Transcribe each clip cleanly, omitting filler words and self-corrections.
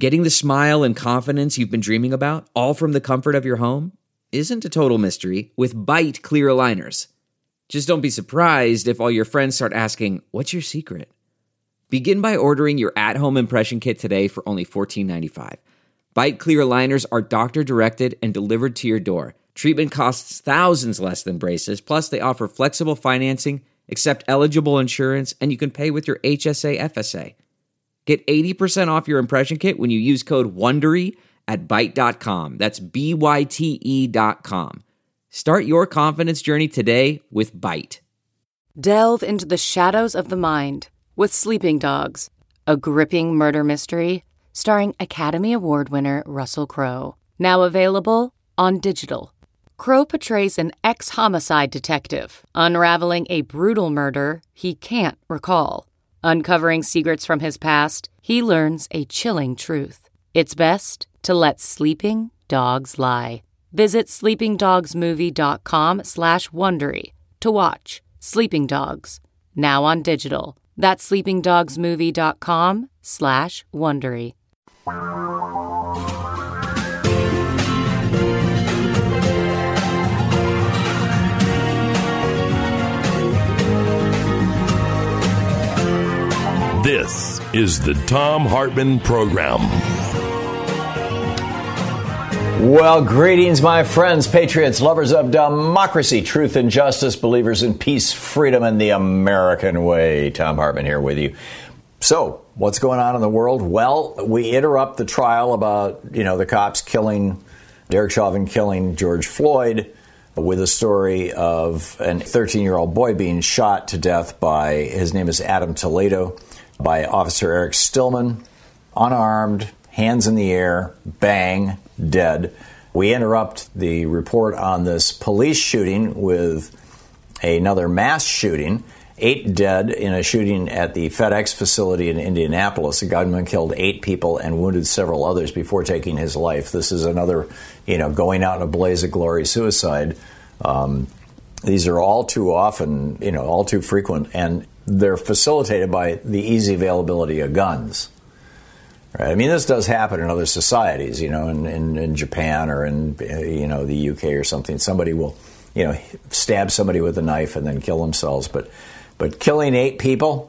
Getting the smile and confidence you've been dreaming about, all from the comfort of your home, isn't a total mystery with Byte clear aligners. Just don't be surprised if all your friends start asking, "What's your secret?" Begin by ordering your at-home impression kit today for only $14.95. Byte clear aligners are doctor-directed and delivered to your door. Treatment costs thousands less than braces, plus they offer flexible financing, accept eligible insurance, and you can pay with your HSA FSA. Get 80% off your impression kit when you use code WONDERY at Byte.com. That's BYTE.com. Start your confidence journey today with Byte. Delve into the shadows of the mind with Sleeping Dogs, a gripping murder mystery starring Academy Award winner Russell Crowe. Now available on digital. Crowe portrays an ex-homicide detective unraveling a brutal murder he can't recall. Uncovering secrets from his past, he learns a chilling truth. It's best to let sleeping dogs lie. Visit sleepingdogsmovie.com/Wondery to watch Sleeping Dogs, now on digital. That's sleepingdogsmovie.com/Wondery. This is the Thom Hartmann Program. Well, greetings, my friends, patriots, lovers of democracy, truth and justice, believers in peace, freedom, and the American way. Thom Hartmann here with you. So, what's going on in the world? Well, we interrupt the trial about, the cops killing, Derek Chauvin killing George Floyd with a story of a 13-year-old boy being shot to death by, his name is Adam Toledo, by Officer Eric Stillman, unarmed, hands in the air, bang, dead. We interrupt the report on this police shooting with another mass shooting. 8 dead in a shooting at the FedEx facility in Indianapolis. A gunman killed 8 people and wounded several others before taking his life. This is another, going out in a blaze of glory suicide. These are all too often, all too frequent, and they're facilitated by the easy availability of guns. Right? I mean, this does happen in other societies, in Japan or in, the UK or something. Somebody will, stab somebody with a knife and then kill themselves. But killing 8 people,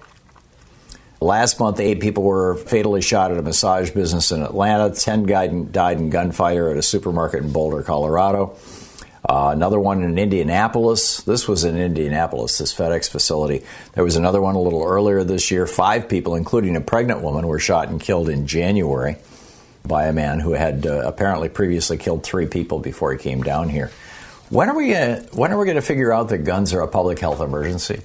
last month 8 people were fatally shot at a massage business in Atlanta. 10 died in gunfire at a supermarket in Boulder, Colorado. Another one in Indianapolis. This was in Indianapolis, this FedEx facility. There was another one a little earlier this year. 5 people, including a pregnant woman, were shot and killed in January by a man who had apparently previously killed 3 people before he came down here. When are we going to figure out that guns are a public health emergency?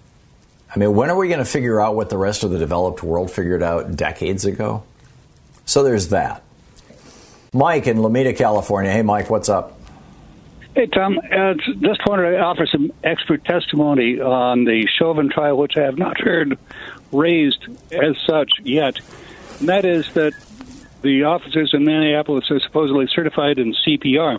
I mean, when are we going to figure out what the rest of the developed world figured out decades ago? So there's that. Mike in Lomita, California. Hey, Mike, what's up? Hey, Tom. Just wanted to offer some expert testimony on the Chauvin trial, which I have not heard raised as such yet. And that is that the officers in Minneapolis are supposedly certified in CPR.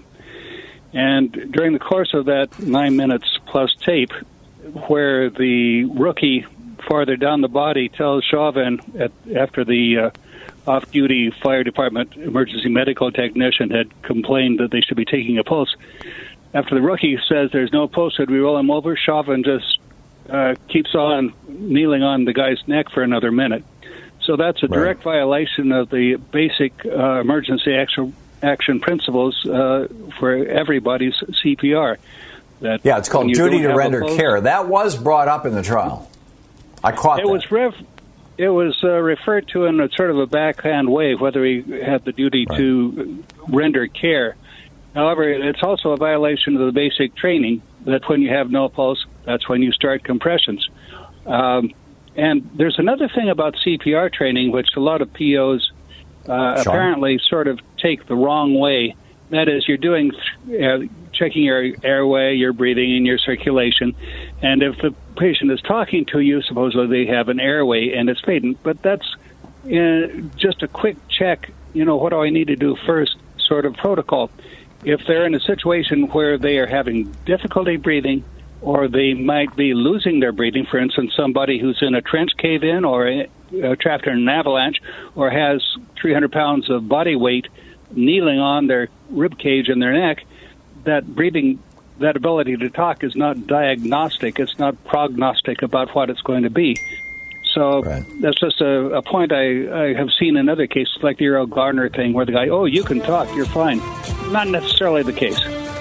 And during the course of that 9 minutes plus tape, where the rookie farther down the body tells Chauvin after the off-duty fire department emergency medical technician had complained that they should be taking a pulse. After the rookie says there's no pulse, should we roll him over? Chauvin just keeps on kneeling on the guy's neck for another minute. So that's a direct violation of the basic emergency action principles for everybody's CPR. It's called duty to render care. That was brought up in the trial. I caught that. It was referred to in a sort of a backhand way, whether he had the duty to render care. However, it's also a violation of the basic training that when you have no pulse, that's when you start compressions. And there's another thing about CPR training, which a lot of POs apparently sort of take the wrong way. That is, you're doing checking your airway, your breathing, and your circulation. And if the patient is talking to you, supposedly they have an airway and it's patent. But that's just a quick check, what do I need to do first sort of protocol. If they're in a situation where they are having difficulty breathing or they might be losing their breathing, for instance, somebody who's in a trench cave-in or trapped in an avalanche or has 300 pounds of body weight kneeling on their rib cage and their neck, that breathing, that ability to talk is not diagnostic. It's not prognostic about what it's going to be. So that's just a point I have seen in other cases, like the Errol Garner thing, where the guy, oh, you can talk, you're fine. Not necessarily the case.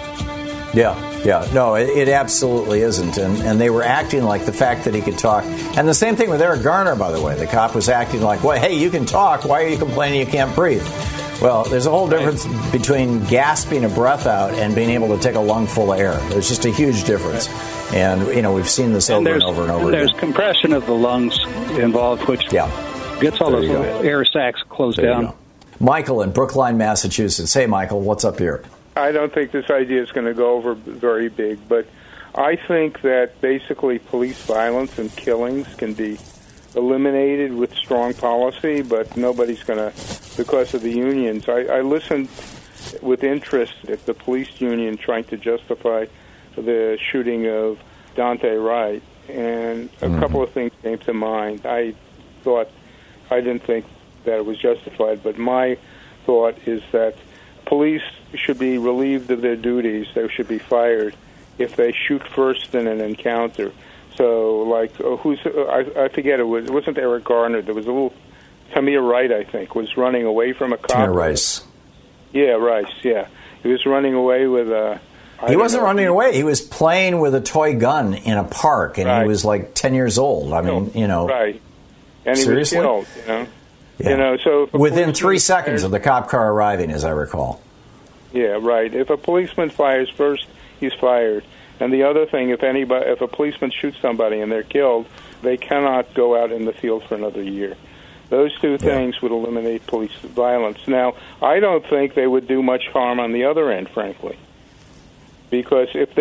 Yeah. No, it absolutely isn't. And they were acting like the fact that he could talk. And the same thing with Eric Garner, by the way. The cop was acting like, well, hey, you can talk. Why are you complaining you can't breathe? Well, there's a whole difference between gasping a breath out and being able to take a lung full of air. There's just a huge difference. And, we've seen this over and over and over again. There's compression of the lungs involved, which gets all those air sacs closed down. Michael in Brookline, Massachusetts. Hey, Michael, what's up here? I don't think this idea is going to go over very big, but I think that basically police violence and killings can be eliminated with strong policy, but nobody's going to, because of the unions. I listened with interest at the police union trying to justify the shooting of Dante Wright, and a couple of things came to mind. I didn't think that it was justified, but my thought is that police should be relieved of their duties. They should be fired if they shoot first in an encounter. So, like, I forget, it wasn't Eric Garner. There was a little, Tamir Wright, I think, was running away from a cop. Tamir Rice. Yeah, Rice, yeah. He was running away with a... He wasn't running away. He was playing with a toy gun in a park, and he was like 10 years old. I mean, Right. And he seriously? was killed, Yeah. So within 3 seconds of the cop car arriving, as I recall. Yeah, right. If a policeman fires first, he's fired. And the other thing, if a policeman shoots somebody and they're killed, they cannot go out in the field for another year. Those two things would eliminate police violence. Now, I don't think they would do much harm on the other end, frankly. Because if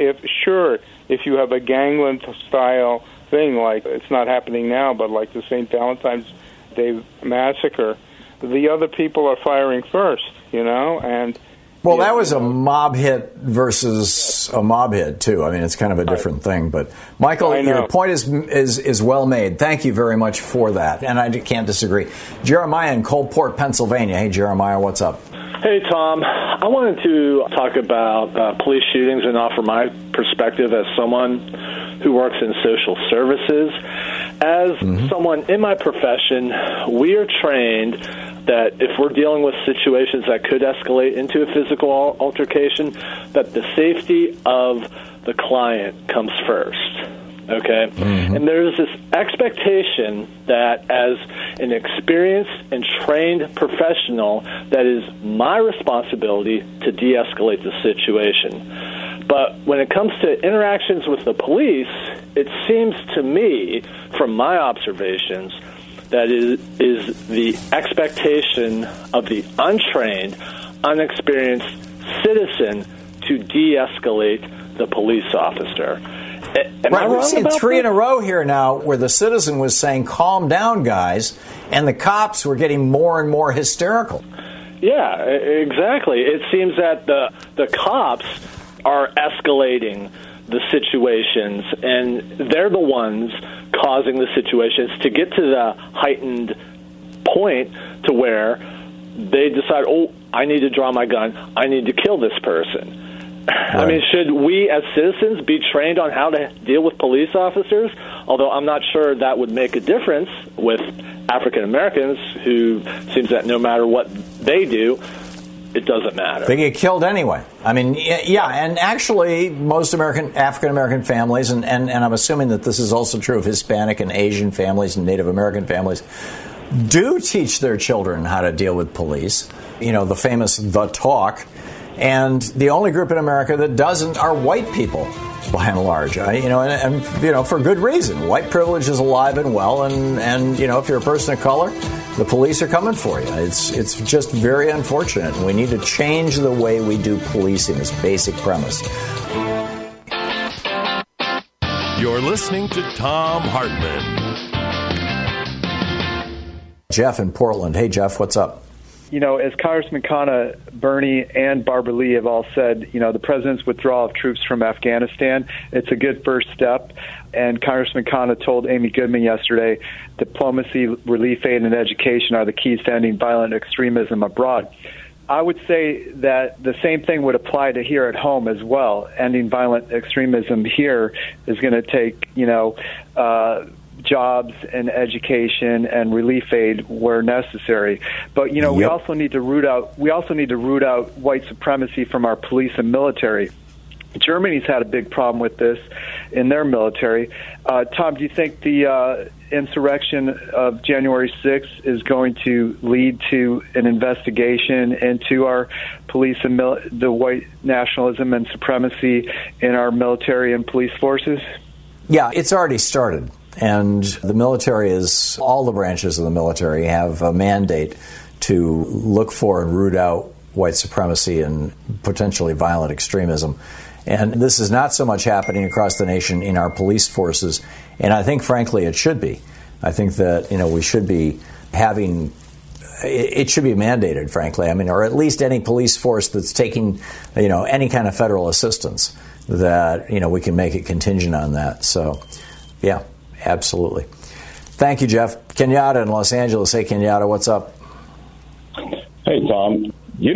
you have a gangland-style thing, like it's not happening now, but like the St. Valentine's Day massacre, the other people are firing first, and... Well, that was a mob hit versus a mob hit, too. I mean, it's kind of a different thing. But, Michael, your point is well made. Thank you very much for that. And I can't disagree. Jeremiah in Coalport, Pennsylvania. Hey, Jeremiah, what's up? Hey, Tom. I wanted to talk about police shootings and offer my perspective as someone who works in social services. As someone in my profession, we are trained that if we're dealing with situations that could escalate into a physical altercation, that the safety of the client comes first. Okay? And there's this expectation that as an experienced and trained professional, that is my responsibility to de-escalate the situation. But when it comes to interactions with the police, it seems to me, from my observations, that is the expectation of the untrained, unexperienced citizen to de-escalate the police officer. We've seen three in a row here now where the citizen was saying, calm down, guys, and the cops were getting more and more hysterical. Yeah, exactly. It seems that the cops are escalating the situations, and they're the ones causing the situations to get to the heightened point to where they decide, I need to draw my gun, I need to kill this person. Right. I mean, should we as citizens be trained on how to deal with police officers? Although I'm not sure that would make a difference with African Americans, who seems that no matter what they do, it doesn't matter. They get killed anyway. I mean, yeah, and actually most African-American families, and I'm assuming that this is also true of Hispanic and Asian families and Native American families, do teach their children how to deal with police. The famous The Talk. And the only group in America that doesn't are white people, by and large. And for good reason. White privilege is alive and well, and if you're a person of color, the police are coming for you. It's just very unfortunate. We need to change the way we do policing, this basic premise. You're listening to Thom Hartmann. Jeff in Portland. Hey, Jeff, what's up? As Congressman Khanna, Bernie, and Barbara Lee have all said, the president's withdrawal of troops from Afghanistan, it's a good first step. And Congressman Khanna told Amy Goodman yesterday, diplomacy, relief aid, and education are the keys to ending violent extremism abroad. I would say that the same thing would apply to here at home as well. Ending violent extremism here is going to take, jobs and education and relief aid where necessary. But we also need to root out white supremacy from our police and military. Germany's had a big problem with this in their military. Tom, do you think the insurrection of January 6th is going to lead to an investigation into our police and the white nationalism and supremacy in our military and police forces? Yeah, it's already started. And the military all the branches of the military have a mandate to look for and root out white supremacy and potentially violent extremism. And this is not so much happening across the nation in our police forces. And I think, frankly, it should be. I think that, we should be having, it should be mandated, frankly. Or at least any police force that's taking, any kind of federal assistance that, we can make it contingent on that. So, yeah. Absolutely. Thank you, Jeff. Kenyatta in Los Angeles. Hey, Kenyatta, what's up? Hey, Tom.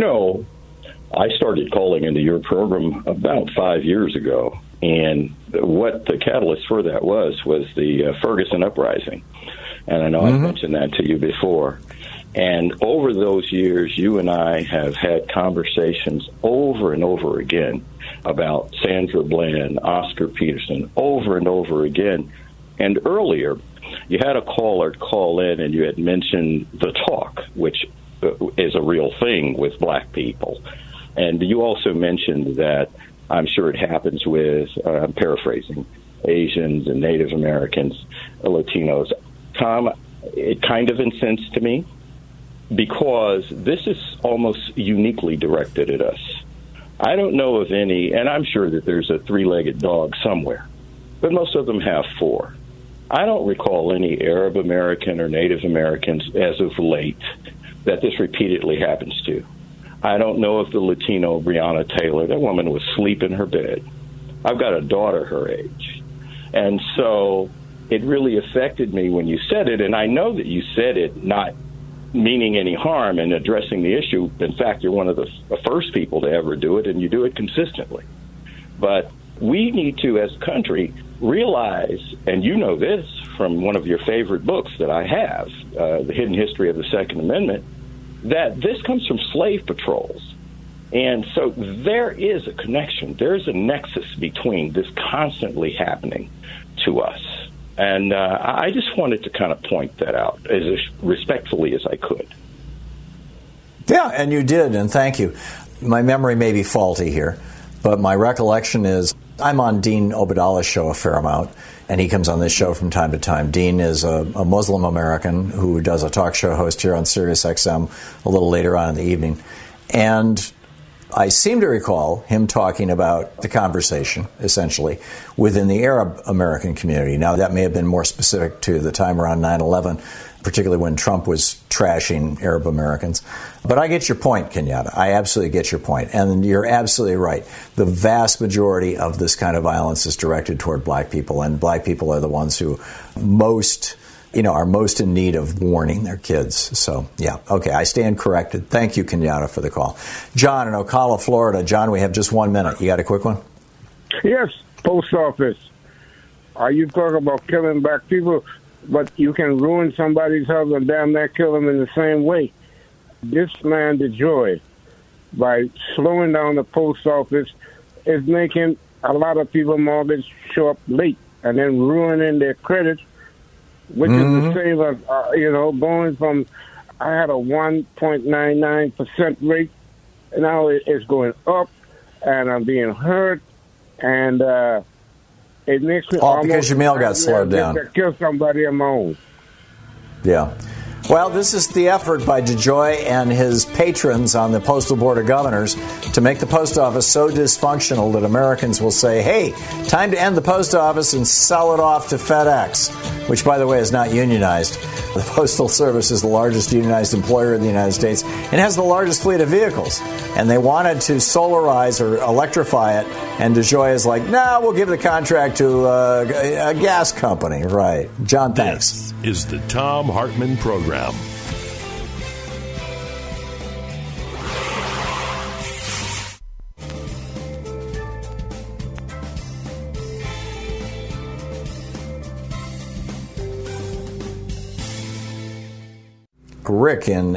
I started calling into your program about 5 years ago, and what the catalyst for that was the Ferguson uprising. And I know I've mentioned that to you before. And over those years, you and I have had conversations over and over again about Sandra Bland, Oscar Peterson, over and over again. And earlier, you had a caller call in and you had mentioned the talk, which is a real thing with black people. And you also mentioned that I'm sure it happens with, I'm paraphrasing, Asians and Native Americans, Latinos. Tom, it kind of incensed to me because this is almost uniquely directed at us. I don't know of any, and I'm sure that there's a three-legged dog somewhere, but most of them have four. I don't recall any Arab American or Native Americans as of late that this repeatedly happens to. I don't know if the Latino Breonna Taylor, that woman was asleep in her bed. I've got a daughter her age. And so it really affected me when you said it, and I know that you said it not meaning any harm and addressing the issue. In fact, you're one of the first people to ever do it, and you do it consistently. But we need to, as a country, realize, and you know this from one of your favorite books that I have, The Hidden History of the Second Amendment, that this comes from slave patrols. And so there is a connection. There's a nexus between this constantly happening to us. And I just wanted to kind of point that out as respectfully as I could. Yeah, and you did, and thank you. My memory may be faulty here, but my recollection is I'm on Dean Obadallah's show a fair amount, and he comes on this show from time to time. Dean is a Muslim American who does a talk show host here on Sirius XM a little later on in the evening. And I seem to recall him talking about the conversation, essentially, within the Arab American community. Now, that may have been more specific to the time around 9/11, particularly when Trump was trashing Arab Americans. But I get your point, Kenyatta. I absolutely get your point. And you're absolutely right. The vast majority of this kind of violence is directed toward black people, and black people are the ones who are most in need of warning their kids. So, yeah, okay, I stand corrected. Thank you, Kenyatta, for the call. John in Ocala, Florida. John, we have just 1 minute. You got a quick one? Yes, post office. Are you talking about killing black people? But you can ruin somebody's health and damn near kill them in the same way. This man, DeJoy, by slowing down the post office, is making a lot of people's mortgage show up late and then ruining their credit, which is the same as, going from, I had a 1.99% rate, and now it's going up, and I'm being hurt, and it makes me because your mail got slowed down. To kill somebody of my own. Yeah. Well, this is the effort by DeJoy and his patrons on the Postal Board of Governors to make the post office so dysfunctional that Americans will say, hey, time to end the post office and sell it off to FedEx, which, by the way, is not unionized. The Postal Service is the largest unionized employer in the United States and has the largest fleet of vehicles. And they wanted to solarize or electrify it. And DeJoy is like, nah, we'll give the contract to a gas company. Right. John, thanks. This is the Thom Hartmann Program. Rick in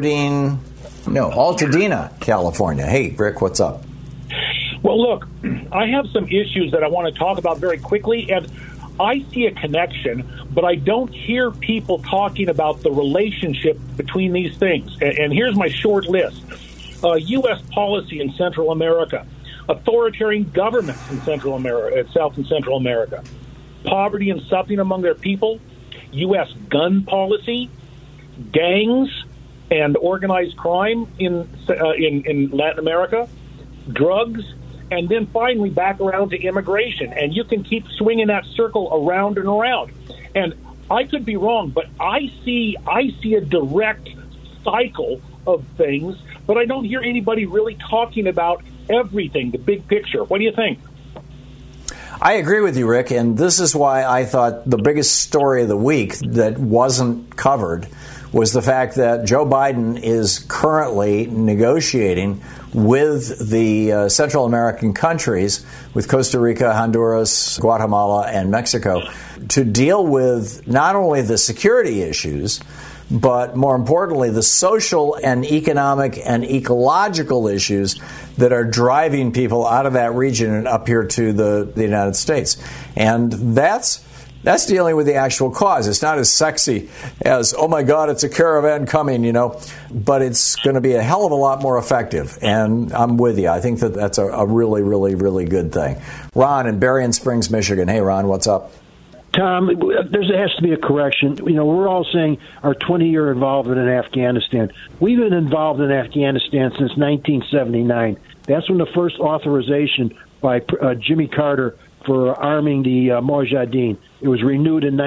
Altadena, California. Hey, Rick, what's up? Well, look, I have some issues that I want to talk about very quickly, and I see a connection, but I don't hear people talking about the relationship between these things. And here's my short list. U.S. policy in Central America, authoritarian governments in Central America, South and Central America, poverty and suffering among their people, U.S. gun policy, gangs and organized crime in Latin America, drugs, and then finally back around to immigration. And you can keep swinging that circle around and around. And I could be wrong, but I see a direct cycle of things, but I don't hear anybody really talking about everything, the big picture. What do you think? I agree with you, Rick, and this is why I thought the biggest story of the week that wasn't covered was the fact that Joe Biden is currently negotiating with the Central American countries, with Costa Rica, Honduras, Guatemala, and Mexico, to deal with not only the security issues, but more importantly, the social and economic and ecological issues that are driving people out of that region and up here to the United States. And that's dealing with the actual cause. It's not as sexy as, oh my God, it's a caravan coming, but it's going to be a hell of a lot more effective. And I'm with you. I think that's a really, really, really good thing. Ron in Berrien Springs, Michigan. Hey, Ron, what's up? Tom, there has to be a correction. We're all saying our 20-year involvement in Afghanistan. We've been involved in Afghanistan since 1979. That's when the first authorization by Jimmy Carter for arming the Mujahideen. It was renewed in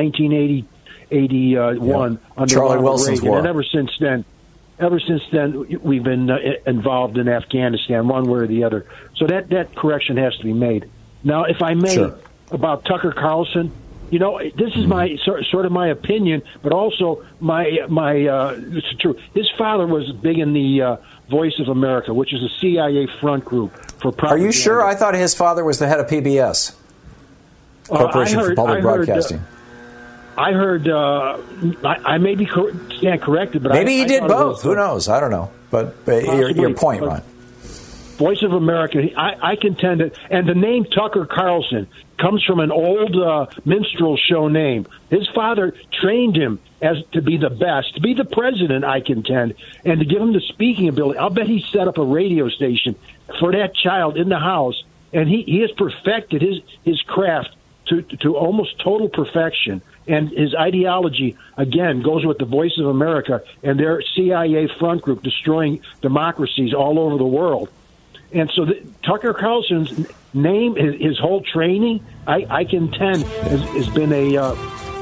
1981 under Charlie Ronald Wilson's Reagan. war. And ever since then, we've been involved in Afghanistan one way or the other. So that correction has to be made. Now, if I may, Sure. About Tucker Carlson, this is my sort of my opinion, but also this is true. His father was big in the Voice of America, which is a CIA front group for propaganda. Are you sure? I thought his father was the head of PBS, Corporation for Public Broadcasting. I heard. I may be stand corrected, but maybe he did both. Who knows? I don't know. But your point, Ron. Voice of America, I contend that, and the name Tucker Carlson comes from an old minstrel show name. His father trained him to be the best, to be the president, I contend, and to give him the speaking ability. I'll bet he set up a radio station for that child in the house, and he has perfected his craft to almost total perfection. And his ideology, again, goes with the Voice of America and their CIA front group destroying democracies all over the world. And so Tucker Carlson's name, his whole training, I contend, has been a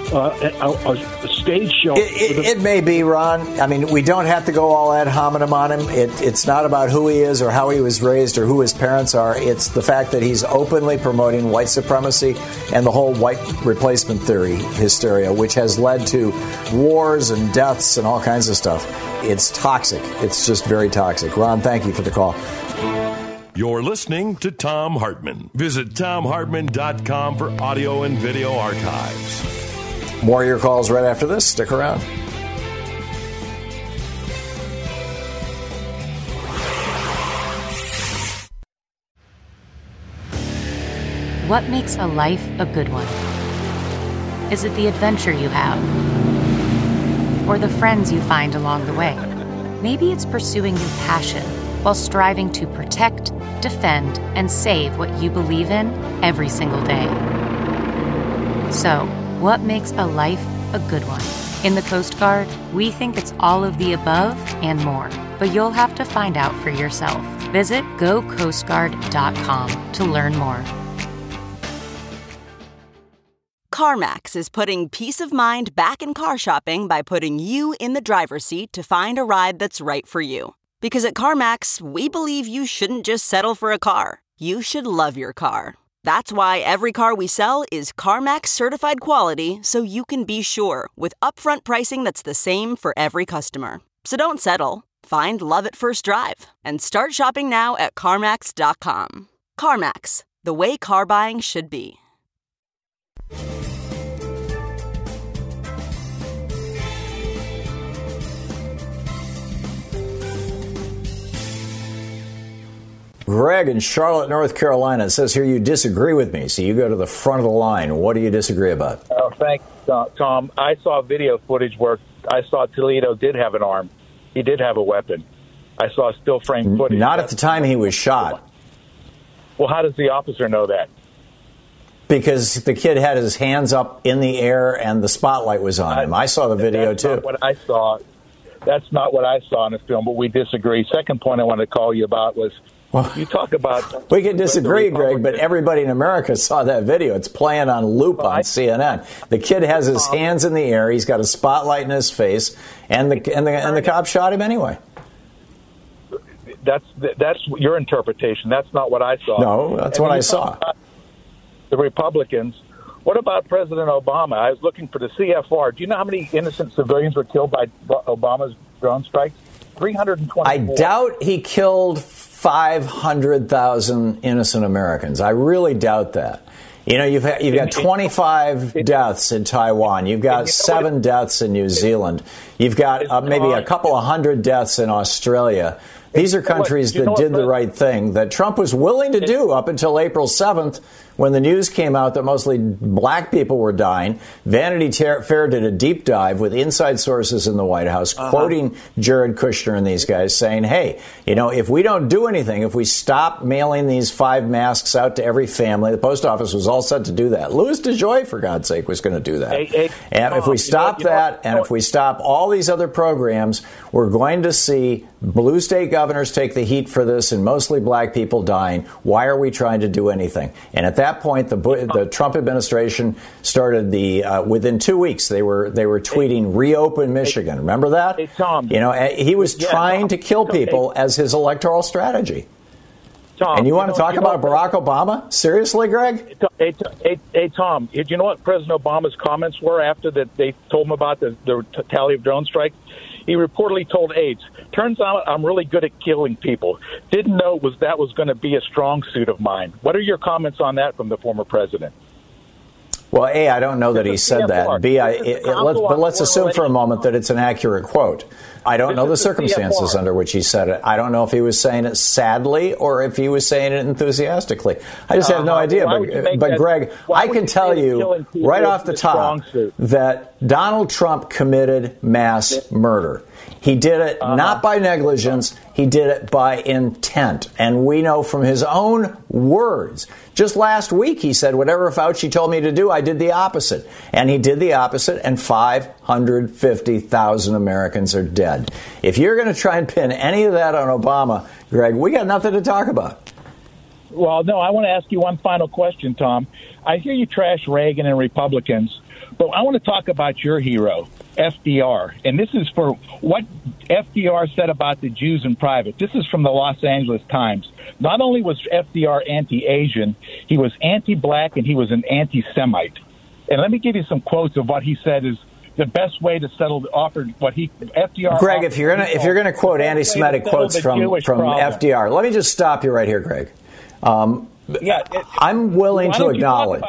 stage show. It may be, Ron. I mean, we don't have to go all ad hominem on him. It's not about who he is or how he was raised or who his parents are. It's the fact that he's openly promoting white supremacy and the whole white replacement theory hysteria, which has led to wars and deaths and all kinds of stuff. It's toxic. It's just very toxic. Ron, thank you for the call. You're listening to Thom Hartmann. Visit ThomHartmann.com for audio and video archives. More of your calls right after this. Stick around. What makes a life a good one? Is it the adventure you have? Or the friends you find along the way? Maybe it's pursuing your passion while striving to protect, defend, and save what you believe in every single day. So, what makes a life a good one? In the Coast Guard, we think it's all of the above and more, but you'll have to find out for yourself. Visit GoCoastGuard.com to learn more. CarMax is putting peace of mind back in car shopping by putting you in the driver's seat to find a ride that's right for you. Because at CarMax, we believe you shouldn't just settle for a car. You should love your car. That's why every car we sell is CarMax certified quality, so you can be sure with upfront pricing that's the same for every customer. So don't settle. Find love at first drive and start shopping now at CarMax.com. CarMax, the way car buying should be. Greg in Charlotte, North Carolina, it says here you disagree with me, so you go to the front of the line. What do you disagree about? Oh, thanks, Tom. I saw video footage where I saw Toledo did have an arm. He did have a weapon. I saw still frame footage. Not at the time he was shot. Well, how does the officer know that? Because the kid had his hands up in the air and the spotlight was on him. I saw the video, too. Not what I saw. That's not what I saw in the film, but we disagree. Second point I wanted to call you about was you talk about... We can disagree, Greg, but everybody in America saw that video. It's playing on loop on CNN. The kid has his hands in the air. He's got a spotlight in his face, and the cop shot him anyway. That's your interpretation. That's not what I saw. No, that's what I saw. The Republicans. What about President Obama? I was looking for the CFR. Do you know how many innocent civilians were killed by Obama's drone strikes? 324. I doubt he killed 500,000 innocent Americans. I really doubt that. You know, you've got 25 deaths in Taiwan. You've got 7 deaths in New Zealand. You've got maybe a couple of hundred deaths in Australia. These are countries that did the right thing that Trump was willing to do up until April 7th when the news came out that mostly black people were dying. Vanity Fair did a deep dive with inside sources in the White House, quoting Jared Kushner and these guys saying, hey, you know, if we don't do anything, if we stop mailing these 5 masks out to every family, the post office was all set to do that. Louis DeJoy, for God's sake, was going to do that. And if we stop that and if we stop all these other programs, we're going to see blue state governors take the heat for this and mostly black people dying. Why are we trying to do anything? And at that point, the Trump administration started within 2 weeks, they were tweeting reopen Michigan. Remember that? Hey, Tom. You know, he was trying to kill people as his electoral strategy. Tom, and you want to talk about Barack Obama? Seriously, Greg? Hey, Tom, do you know what President Obama's comments were after that they told him about the tally of drone strikes? He reportedly told aides, turns out I'm really good at killing people. Didn't know that was going to be a strong suit of mine. What are your comments on that from the former president? Well, A, I don't know that he said that. B, but let's assume for a moment that it's an accurate quote. I don't know the circumstances under which he said it. I don't know if he was saying it sadly or if he was saying it enthusiastically. I just have no idea. But Greg, I can tell you right off the top that Donald Trump committed mass murder. He did it not by negligence. He did it by intent. And we know from his own words. Just last week, he said, whatever Fauci told me to do, I did the opposite. And he did the opposite, and 550,000 Americans are dead. If you're going to try and pin any of that on Obama, Greg, we got nothing to talk about. Well, no, I want to ask you one final question, Tom. I hear you trash Reagan and Republicans, but I want to talk about your hero, FDR. And this is for what FDR said about the Jews in private. This is from the Los Angeles Times. Not only was FDR anti-Asian, he was anti-black and he was an anti-Semite. And let me give you some quotes of what he said is the best way to settle what FDR. Greg, if you're gonna quote anti-Semitic quotes from FDR, let me just stop you right here, Greg. I'm willing to acknowledge.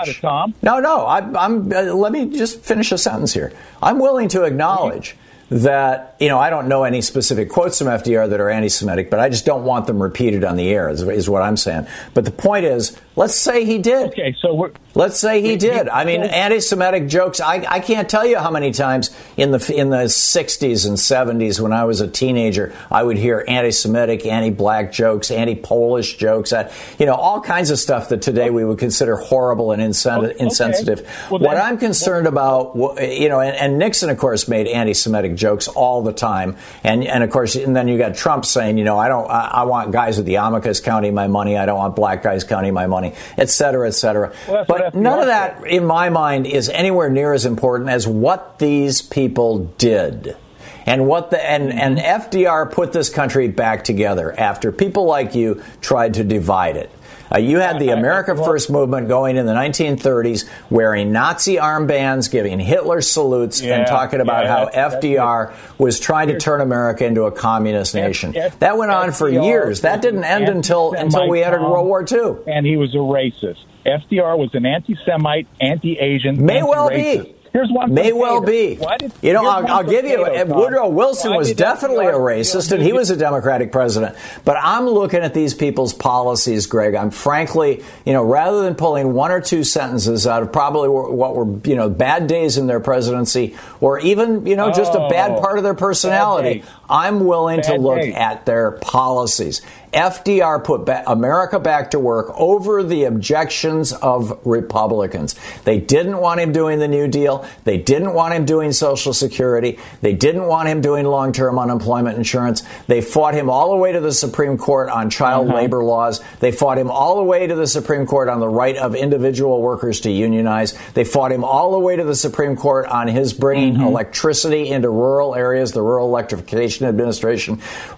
Let me just finish a sentence here. I'm willing to acknowledge that, you know, I don't know any specific quotes from FDR that are anti-Semitic, but I just don't want them repeated on the air, is what I'm saying. But the point is, let's say he did. Okay, so let's say he did. I mean, anti-Semitic jokes. I can't tell you how many times in the 60s and 70s when I was a teenager, I would hear anti-Semitic, anti-black jokes, anti-Polish jokes, all kinds of stuff that today we would consider horrible and insensitive. Well, what I'm concerned about, and Nixon, of course, made anti-Semitic jokes all the time. And of course, and then you got Trump saying, I want guys with the yarmulkes counting my money. I don't want black guys counting my money, et cetera, et cetera. Well, but none of that, in my mind, is anywhere near as important as what these people did. And and FDR put this country back together after people like you tried to divide it. You had the America First movement going in the 1930s, wearing Nazi armbands, giving Hitler salutes, and talking about how FDR was trying to turn America into a communist nation. That went on for years. That didn't end until we entered World War II. And he was a racist. FDR was an anti-Semite, anti-Asian, May well be. Here's one. May well be. I'll give you. Woodrow Wilson was definitely a racist, and he was a Democratic president. But I'm looking at these people's policies, Greg. I'm frankly, rather than pulling one or two sentences out of probably what were, bad days in their presidency, or even, just a bad part of their personality, I'm willing to look at their policies. FDR put America back to work over the objections of Republicans. They didn't want him doing the New Deal. They didn't want him doing Social Security. They didn't want him doing long-term unemployment insurance. They fought him all the way to the Supreme Court on child labor laws. They fought him all the way to the Supreme Court on the right of individual workers to unionize. They fought him all the way to the Supreme Court on his bringing electricity into rural areas, the Rural Electrification Administration.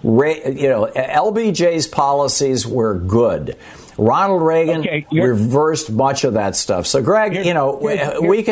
LBJ's policies were good. Ronald Reagan reversed much of that stuff. So, Greg, I want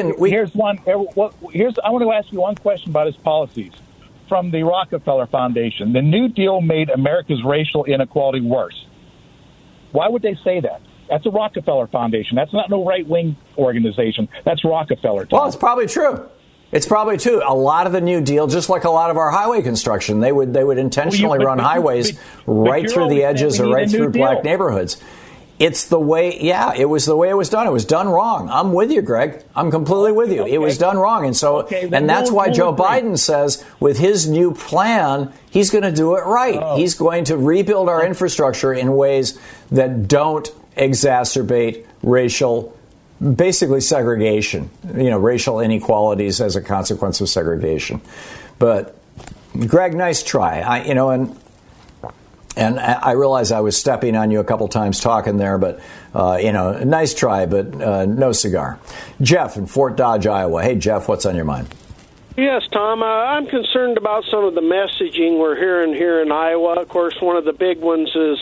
to ask you one question about his policies. From the Rockefeller Foundation, the New Deal made America's racial inequality worse. Why would they say that? That's a Rockefeller Foundation. That's not no right-wing organization. That's Rockefeller. Well, it's probably true. It's probably true. A lot of the New Deal, just like a lot of our highway construction, they would intentionally run highways right through the edges or right through black neighborhoods. It's the way, it was the way it was done. It was done wrong. I'm with you, Greg. I'm completely with you. It was done wrong. And so, and that's why Joe Biden says with his new plan, he's going to do it right. He's going to rebuild our infrastructure in ways that don't exacerbate basically segregation, racial inequalities as a consequence of segregation. But Greg, nice try. And I realize I was stepping on you a couple times talking there, but nice try, but no cigar. Jeff in Fort Dodge, Iowa. Hey, Jeff, what's on your mind? Yes, Tom. I'm concerned about some of the messaging we're hearing here in Iowa. Of course, one of the big ones is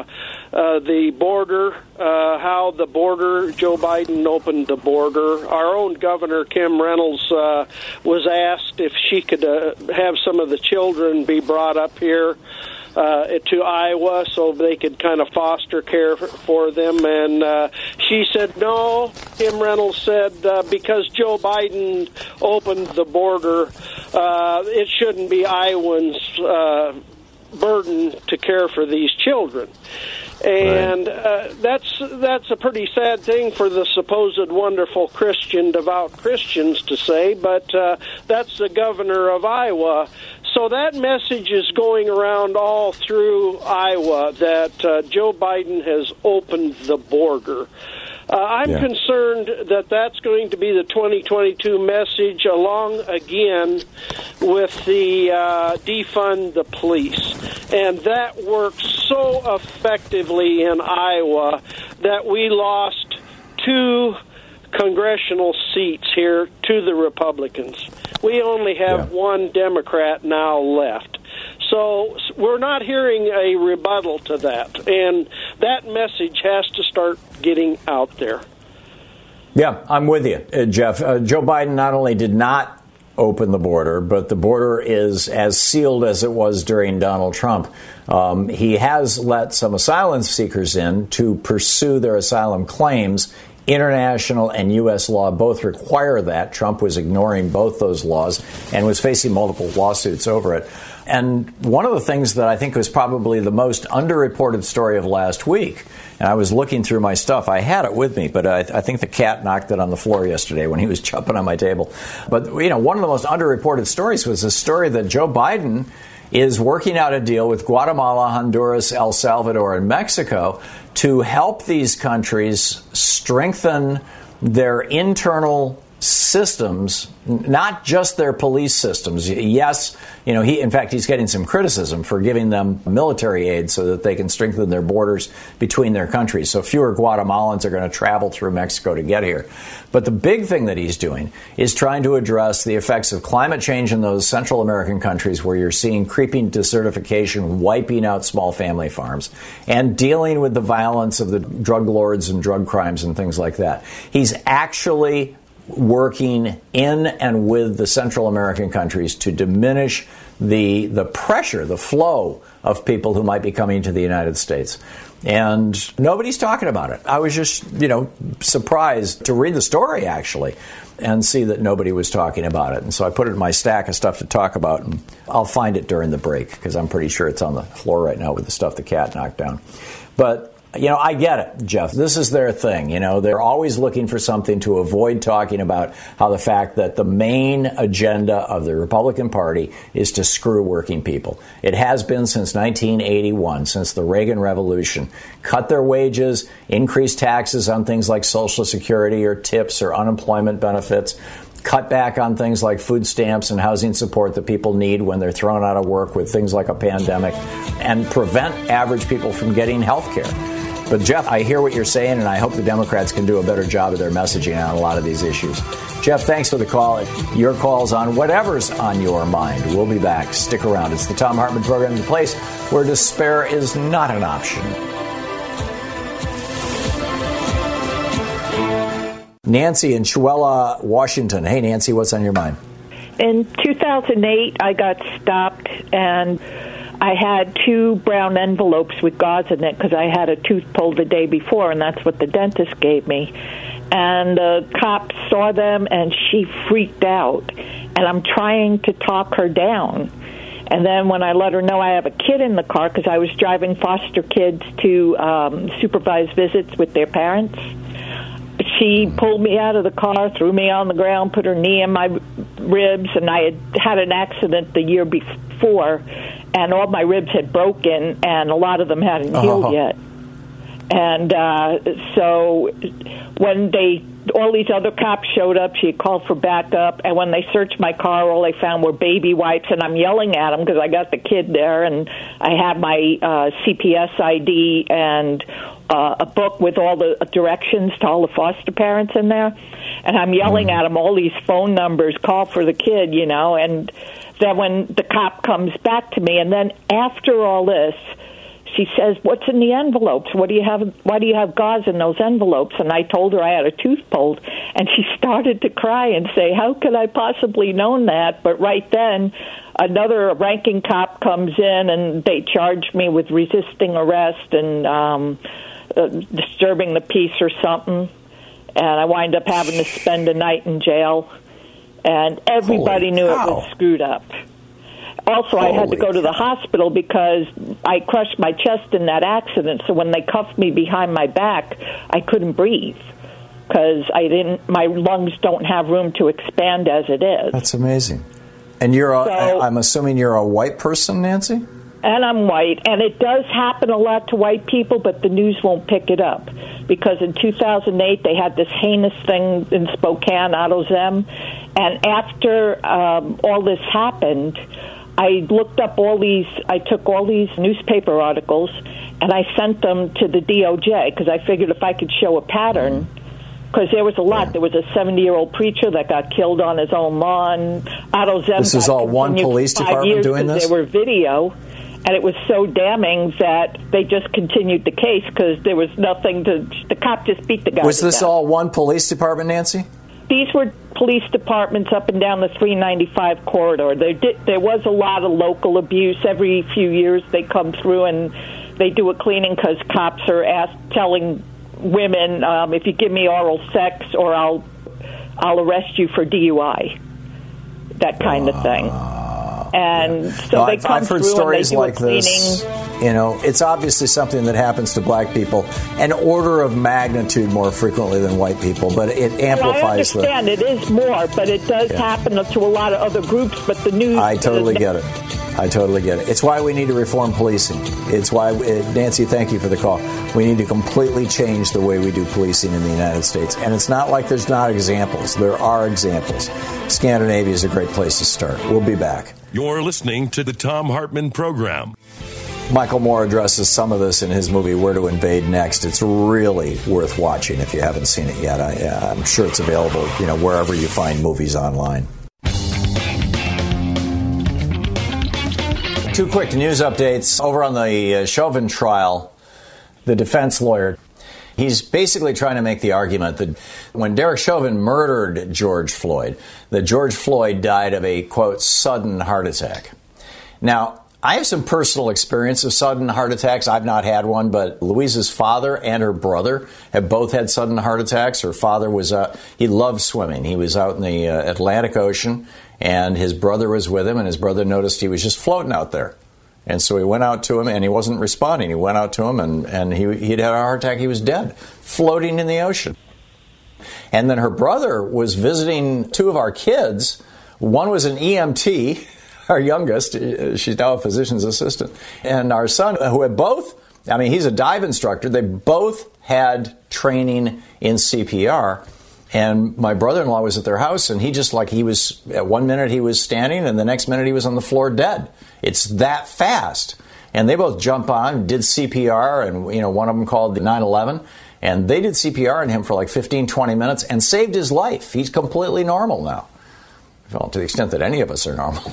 the border, how the border, Joe Biden opened the border. Our own Governor, Kim Reynolds, was asked if she could have some of the children be brought up here to Iowa so they could kind of foster care for them. And she said no. Kim Reynolds said because Joe Biden opened the border, it shouldn't be Iowans' burden to care for these children. And that's a pretty sad thing for the supposed wonderful Christian, devout Christians to say, but that's the governor of Iowa. So that message is going around all through Iowa that Joe Biden has opened the border. I'm concerned that that's going to be the 2022 message along again with the defund the police. And that worked so effectively in Iowa that we lost 2 congressional seats here to the Republicans. We only have 1 Democrat now left. So we're not hearing a rebuttal to that. And that message has to start getting out there. Yeah, I'm with you, Jeff. Joe Biden not only did not open the border, but the border is as sealed as it was during Donald Trump. He has let some asylum seekers in to pursue their asylum claims. International and U.S. law both require that. Trump was ignoring both those laws and was facing multiple lawsuits over it. And one of the things that I think was probably the most underreported story of last week, and I was looking through my stuff, I had it with me, but I think the cat knocked it on the floor yesterday when he was jumping on my table. But, one of the most underreported stories was the story that Joe Biden is working out a deal with Guatemala, Honduras, El Salvador, and Mexico to help these countries strengthen their internal systems, not just their police systems. Yes, he's getting some criticism for giving them military aid so that they can strengthen their borders between their countries. So fewer Guatemalans are going to travel through Mexico to get here. But the big thing that he's doing is trying to address the effects of climate change in those Central American countries where you're seeing creeping desertification, wiping out small family farms, and dealing with the violence of the drug lords and drug crimes and things like that. He's actually working in and with the Central American countries to diminish the pressure, the flow of people who might be coming to the United States. And nobody's talking about it. I was just, surprised to read the story, actually, and see that nobody was talking about it. And so I put it in my stack of stuff to talk about, and I'll find it during the break, because I'm pretty sure it's on the floor right now with the stuff the cat knocked down. But I get it, Jeff. This is their thing. They're always looking for something to avoid talking about how the fact that the main agenda of the Republican Party is to screw working people. It has been since 1981, since the Reagan Revolution. Cut their wages, increase taxes on things like Social Security or tips or unemployment benefits, cut back on things like food stamps and housing support that people need when they're thrown out of work with things like a pandemic, and prevent average people from getting health care. But, Jeff, I hear what you're saying, and I hope the Democrats can do a better job of their messaging on a lot of these issues. Jeff, thanks for the call. Your call's on whatever's on your mind. We'll be back. Stick around. It's the Thom Hartmann Program, the place where despair is not an option. Nancy in Chewella, Washington. Hey, Nancy, what's on your mind? In 2008, I got stopped, and I had 2 brown envelopes with gauze in it because I had a tooth pulled the day before, and that's what the dentist gave me. And the cop saw them, and she freaked out. And I'm trying to talk her down. And then when I let her know I have a kid in the car, because I was driving foster kids to supervised visits with their parents, she pulled me out of the car, threw me on the ground, put her knee in my ribs, and I had an accident the year before, and all my ribs had broken, and a lot of them hadn't healed yet. And so when all these other cops showed up, she called for backup, and when they searched my car, all they found were baby wipes, and I'm yelling at them because I got the kid there, and I had my CPS ID and a book with all the directions to all the foster parents in there, and I'm yelling at them, all these phone numbers, call for the kid, and then when the cop comes back to me, and then after all this, she says, "What's in the envelopes? Why do you have gauze in those envelopes?" And I told her I had a tooth pulled, and she started to cry and say, "How could I possibly known that?" But right then, another ranking cop comes in, and they charged me with resisting arrest and disturbing the peace or something. And I wind up having to spend a night in jail. And everybody knew it was screwed up. Also, I had to go to the hospital because I crushed my chest in that accident. So when they cuffed me behind my back, I couldn't breathe because my lungs don't have room to expand as it is. That's amazing. And I'm assuming you're a white person, Nancy? And I'm white, and it does happen a lot to white people, but the news won't pick it up. Because in 2008, they had this heinous thing in Spokane, AutoZem, and after all this happened, I looked up I took all these newspaper articles, and I sent them to the DOJ, because I figured if I could show a pattern, because there was a lot. Yeah. There was a 70-year-old preacher that got killed on his own lawn. AutoZem. This is all one police department doing this? There were video. And it was so damning that they just continued the case because there was nothing the cop just beat the guy. Was this all one police department, Nancy? These were police departments up and down the 395 corridor. There was a lot of local abuse. Every few years they come through and they do a cleaning because cops are telling women, if you give me oral sex or I'll arrest you for DUI. That kind of thing. And so they come I've heard through stories and they do like this. It's obviously something that happens to black people an order of magnitude more frequently than white people, but it amplifies. I understand it is more, but it does happen to a lot of other groups. But the news. I totally get it. I totally get it. It's why we need to reform policing. It's why, Nancy, thank you for the call. We need to completely change the way we do policing in the United States. And it's not like there's not examples. There are examples. Scandinavia is a great place to start. We'll be back. You're listening to the Thom Hartmann Program. Michael Moore addresses some of this in his movie Where to Invade Next. It's really worth watching if you haven't seen it yet. I'm sure it's available, wherever you find movies online. Two quick news updates. Over on the Chauvin trial, the defense lawyer, he's basically trying to make the argument that when Derek Chauvin murdered George Floyd, that George Floyd died of a, quote, sudden heart attack. Now, I have some personal experience of sudden heart attacks. I've not had one, but Louise's father and her brother have both had sudden heart attacks. Her father was he loved swimming. He was out in the Atlantic Ocean, and his brother was with him, and his brother noticed he was just floating out there. And so he went out to him, and he wasn't responding. He went out to him, and he'd had a heart attack. He was dead, floating in the ocean. And then her brother was visiting two of our kids. One was an EMT, our youngest. She's now a physician's assistant. And our son, who had both, he's a dive instructor. They both had training in CPR. And my brother-in-law was at their house, and he was, at 1 minute he was standing, and the next minute he was on the floor dead. It's that fast. And they both jumped on, did CPR, and, one of them called the 911, and they did CPR on him for like 15, 20 minutes and saved his life. He's completely normal now. Well, to the extent that any of us are normal.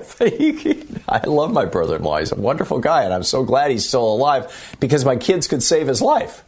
I love my brother-in-law. He's a wonderful guy, and I'm so glad he's still alive because my kids could save his life.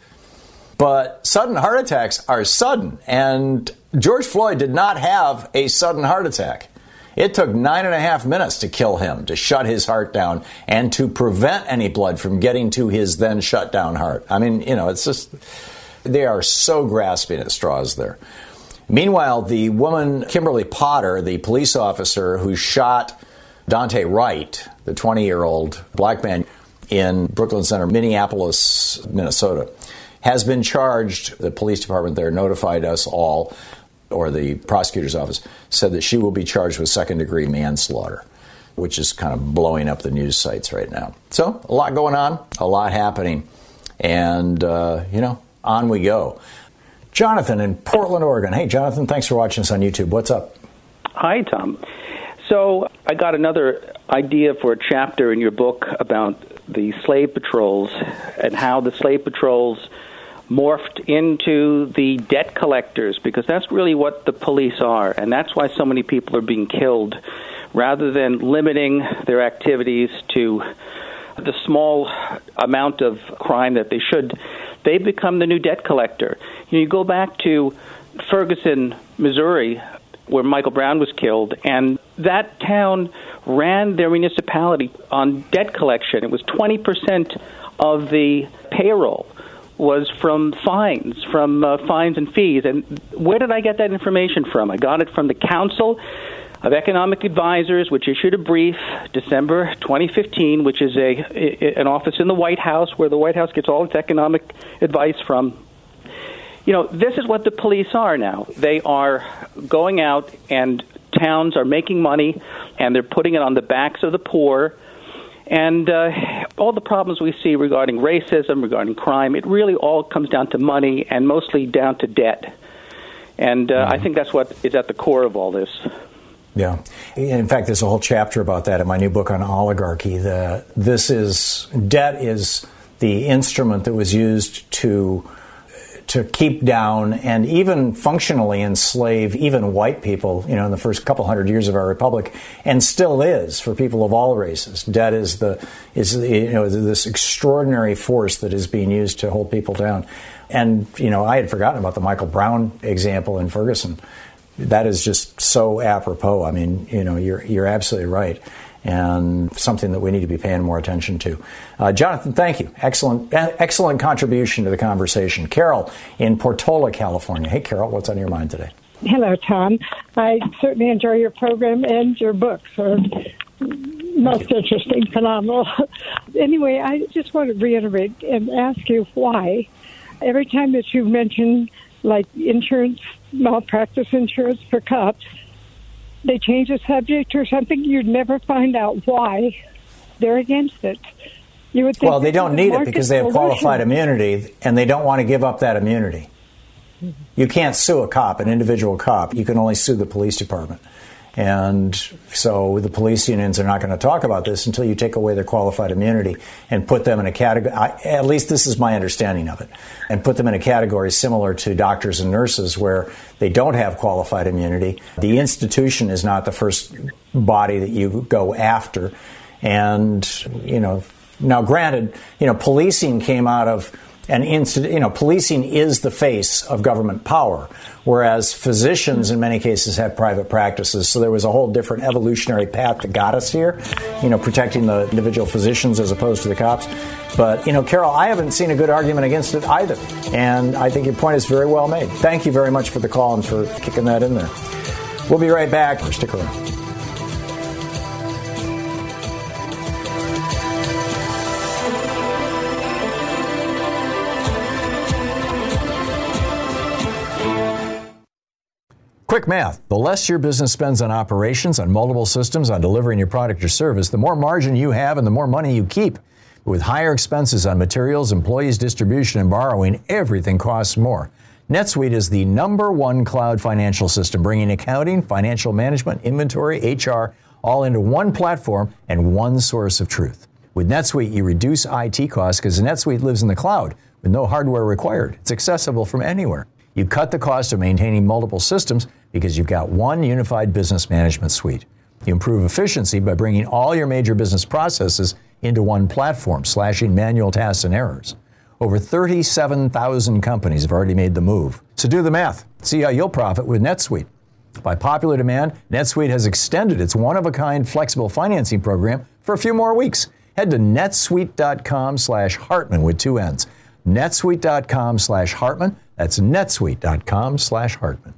But sudden heart attacks are sudden, and George Floyd did not have a sudden heart attack. It took 9.5 minutes to kill him, to shut his heart down, and to prevent any blood from getting to his then shut down heart. It's just, they are so grasping at straws there. Meanwhile, the woman, Kimberly Potter, the police officer who shot Dante Wright, the 20-year-old black man in Brooklyn Center, Minneapolis, Minnesota, has been charged. The police department there notified us all, or the prosecutor's office, said that she will be charged with second-degree manslaughter, which is kind of blowing up the news sites right now. So, a lot going on, a lot happening, and, on we go. Jonathan in Portland, Oregon. Hey, Jonathan, thanks for watching us on YouTube. What's up? Hi, Tom. So I got another idea for a chapter in your book about the slave patrols and how the slave patrols morphed into the debt collectors, because that's really what the police are, and that's why so many people are being killed. Rather than limiting their activities to the small amount of crime that they should, they've become the new debt collector. You go back to Ferguson, Missouri, where Michael Brown was killed, and that town ran their municipality on debt collection. It was 20% of the payroll was from fines and fees. And where did I get that information from? I got it from the Council of Economic Advisors, which issued a brief December 2015, which is an office in the White House where the White House gets all its economic advice from. This is what the police are now. They are going out, and towns are making money, and they're putting it on the backs of the poor. And all the problems we see regarding racism, regarding crime, it really all comes down to money and mostly down to debt. And I think that's what is at the core of all this. Yeah. In fact, there's a whole chapter about that in my new book on oligarchy. Debt is the instrument that was used to keep down and even functionally enslave even white people, in the first couple hundred years of our republic, and still is for people of all races. Debt is this extraordinary force that is being used to hold people down. And I had forgotten about the Michael Brown example in Ferguson. That is just so apropos. You're absolutely right, and something that we need to be paying more attention to. Jonathan, thank you. Excellent contribution to the conversation. Carol in Portola, California. Hey, Carol, what's on your mind today? Hello, Tom. I certainly enjoy your program, and your books are most interesting, phenomenal. Anyway, I just want to reiterate and ask you why every time that you mention, like, insurance, malpractice insurance for cops, they change the subject or something, you'd never find out why they're against it. You would think well, they don't need it because they have qualified immunity, and they don't want to give up that immunity. You can't sue a cop, an individual cop. You can only sue the police department. And so the police unions are not going to talk about this until you take away their qualified immunity and put them in a category, at least this is my understanding of it, and put them in a category similar to doctors and nurses where they don't have qualified immunity. The institution is not the first body that you go after. And, now granted, policing came out of an incident, policing is the face of government power, whereas physicians in many cases have private practices. So there was a whole different evolutionary path that got us here, protecting the individual physicians as opposed to the cops. But, Carol, I haven't seen a good argument against it either. And I think your point is very well made. Thank you very much for the call and for kicking that in there. We'll be right back. Stick around. Quick math. The less your business spends on operations, on multiple systems, on delivering your product or service, the more margin you have and the more money you keep. With higher expenses on materials, employees, distribution, and borrowing, everything costs more. NetSuite is the #1 cloud financial system, bringing accounting, financial management, inventory, HR, all into one platform and one source of truth. With NetSuite, you reduce IT costs because NetSuite lives in the cloud with no hardware required. It's accessible from anywhere. You cut the cost of maintaining multiple systems because you've got one unified business management suite. You improve efficiency by bringing all your major business processes into one platform, slashing manual tasks and errors. Over 37,000 companies have already made the move. So do the math. See how you'll profit with NetSuite. By popular demand, NetSuite has extended its one-of-a-kind flexible financing program for a few more weeks. Head to netsuite.com/Hartman with 2 N's. netsuite.com/Hartman. That's netsuite.com/Hartman.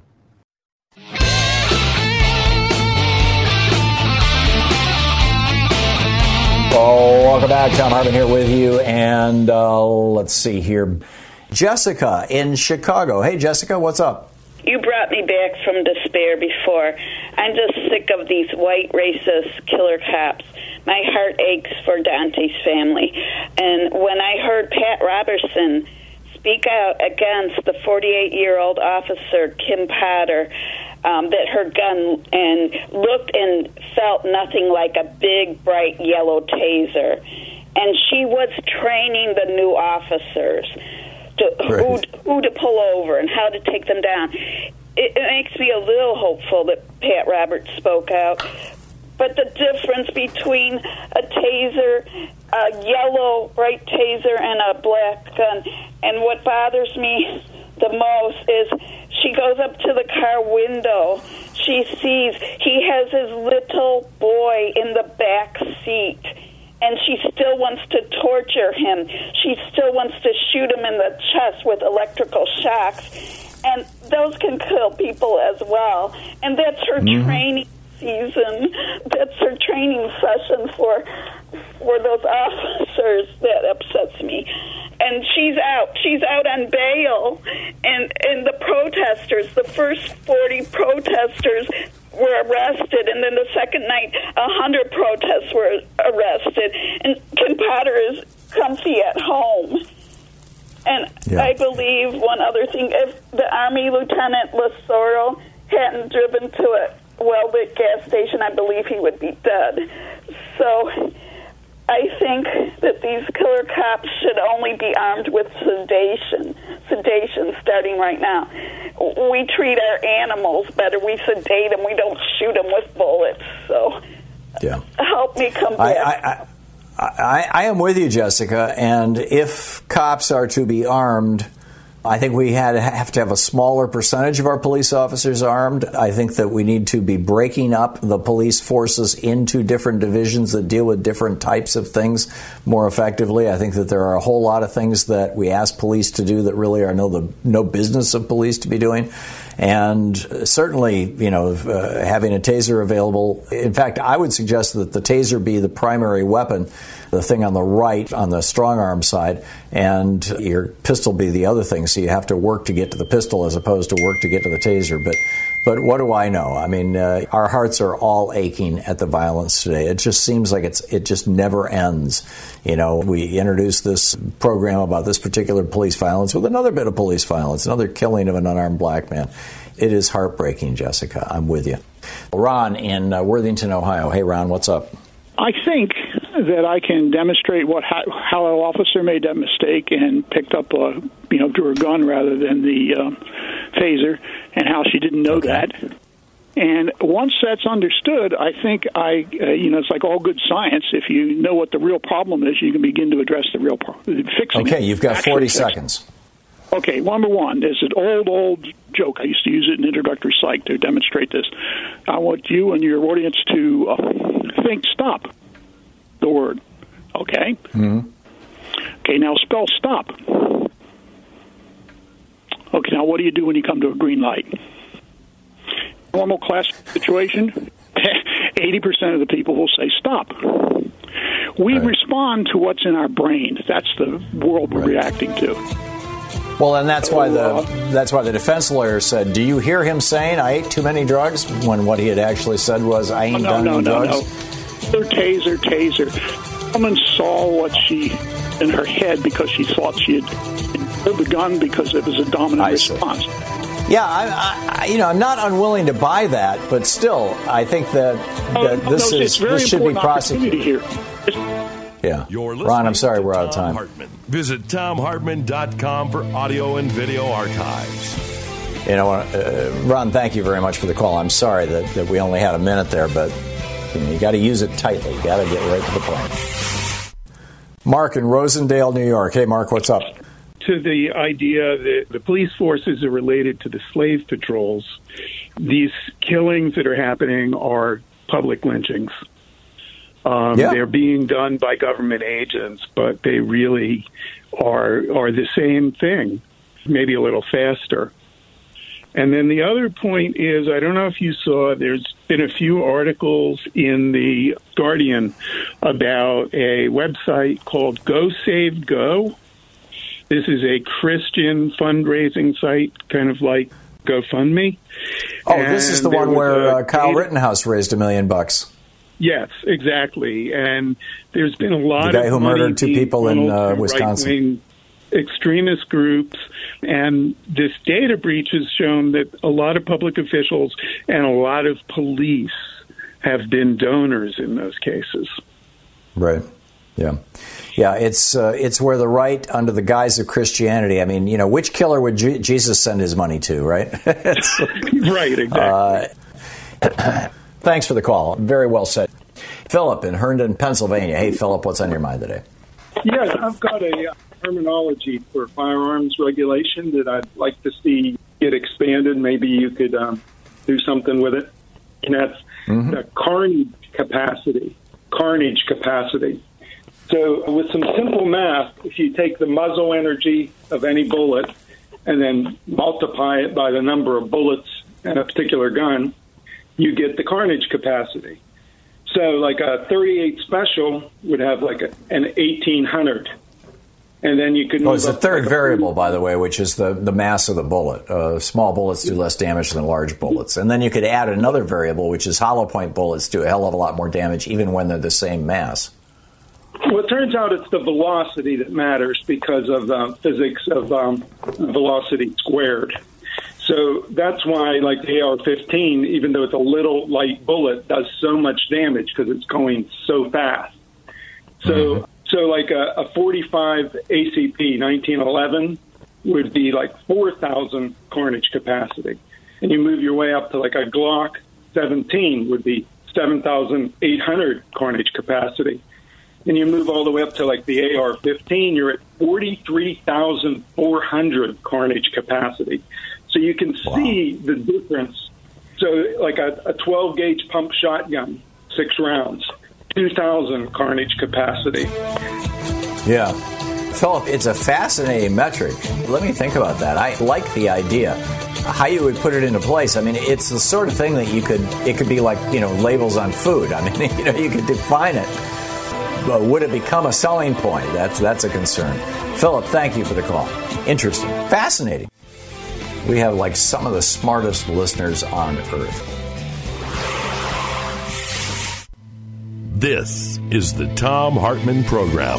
Oh, welcome back. Thom Hartmann here with you. And let's see here. Jessica in Chicago. Hey, Jessica, what's up? You brought me back from despair before. I'm just sick of these white racist killer cops. My heart aches for Dante's family. And when I heard Pat Robertson speak out against the 48-year-old officer, Kim Potter, that her gun and looked and felt nothing like a big, bright yellow taser. And she was training the new officers who to pull over and how to take them down. It makes me a little hopeful that Pat Roberts spoke out. But the difference between a taser, a yellow bright taser, and a black gun, and what bothers me the most is she goes up to the car window. She sees he has his little boy in the back seat, and she still wants to torture him. She still wants to shoot him in the chest with electrical shocks, and those can kill people as well. And that's her training season. That's her training session for those officers. That upsets me. And she's out on bail, and the protesters, the first 40 protesters were arrested, and then the second night 100 protests were arrested, and Kim Potter is comfy at home. And I believe one other thing, if the Army Lieutenant Lasorro hadn't driven to a well-lit gas station, I believe he would be dead. So I think that these killer cops should only be armed with sedation starting right now. We treat our animals better. We sedate them. We don't shoot them with bullets. So help me come back. I am with you, Jessica. And if cops are to be armed, I think we have to have a smaller percentage of our police officers armed. I think that we need to be breaking up the police forces into different divisions that deal with different types of things more effectively. I think that there are a whole lot of things that we ask police to do that really are no business of police to be doing. And certainly, having a taser available. In fact, I would suggest that the taser be the primary weapon the thing on the right on the strong arm side, and your pistol be the other thing. So you have to work to get to the pistol as opposed to work to get to the taser. But what do I know? I mean, our hearts are all aching at the violence today. It just seems like it just never ends. You know, we introduced this program about this particular police violence with another bit of police violence, another killing of an unarmed black man. It is heartbreaking, Jessica. I'm with you. Ron in Worthington, Ohio. Hey, Ron, what's up? I think that I can demonstrate how an officer made that mistake and picked up drew a gun rather than the taser, and how she didn't know that. And once that's understood, I think it's like all good science. If you know what the real problem is, you can begin to address the real problem. Okay, you've got 40 seconds. Okay, number one, there's an old joke. I used to use it in introductory psych to demonstrate this. I want you and your audience to think stop, the word. Okay? Mm-hmm. Okay, now spell stop. Okay, now what do you do when you come to a green light? Normal class situation, 80% of the people will say stop. We respond to what's in our brain. That's the world we're reacting to. Well, and that's why the defense lawyer said, "Do you hear him saying I ate too many drugs?" When what he had actually said was, "I ain't done any drugs." No. Taser. Woman saw what she in her head because she thought she had pulled the gun because it was a dominant response. Yeah, I'm not unwilling to buy that, but still, I think that this should be prosecuted here. Yeah. Ron, I'm sorry, we're out of time. Hartman. Visit TomHartman.com for audio and video archives. Ron, thank you very much for the call. I'm sorry that we only had a minute there, but you got to use it tightly. You got to get right to the point. Mark in Rosendale, New York. Hey, Mark, what's up? To the idea that the police forces are related to the slave patrols, these killings that are happening are public lynchings. They're being done by government agents, but they really are the same thing, maybe a little faster. And then the other point is, I don't know if you saw, there's been a few articles in the Guardian about a website called Go Save Go. This is a Christian fundraising site, kind of like GoFundMe. Oh, this is the one where Kyle Rittenhouse raised $1 million. Yes, exactly. And there's been a lot of the guy who murdered 2 people in Wisconsin. Extremist groups, and this data breach has shown that a lot of public officials and a lot of police have been donors in those cases. Right. Yeah. It's where the right, under the guise of Christianity. I mean, which killer would Jesus send his money to, right? Right. Exactly. Thanks for the call. Very well said. Philip in Herndon, Pennsylvania. Hey, Philip, what's on your mind today? Yes, I've got a terminology for firearms regulation that I'd like to see get expanded. Maybe you could do something with it. And that's the carnage capacity. So with some simple math, if you take the muzzle energy of any bullet and then multiply it by the number of bullets in a particular gun, you get the carnage capacity. So like a .38 special would have like an 1800. And then you can... Oh, it's the third variable, by the way, which is the mass of the bullet. Small bullets do less damage than large bullets. And then you could add another variable, which is hollow point bullets do a hell of a lot more damage, even when they're the same mass. Well, it turns out it's the velocity that matters because of physics of velocity squared. So that's why, like the AR-15, even though it's a little light bullet, does so much damage because it's going so fast. So like a 45 ACP 1911 would be like 4,000 carnage capacity. And you move your way up to like a Glock 17 would be 7,800 carnage capacity. And you move all the way up to like the AR-15, you're at 43,400 carnage capacity. So you can see the difference. So like a 12-gauge pump shotgun, 6 rounds, 2,000 carnage capacity. Yeah. Philip, it's a fascinating metric. Let me think about that. I like the idea. How you would put it into place. I mean, it's the sort of thing that it could be like, labels on food. I mean, you could define it. would it become a selling point? That's a concern. Philip, thank you for the call. Interesting. Fascinating. We have like some of the smartest listeners on earth. This is the Thom Hartmann Program.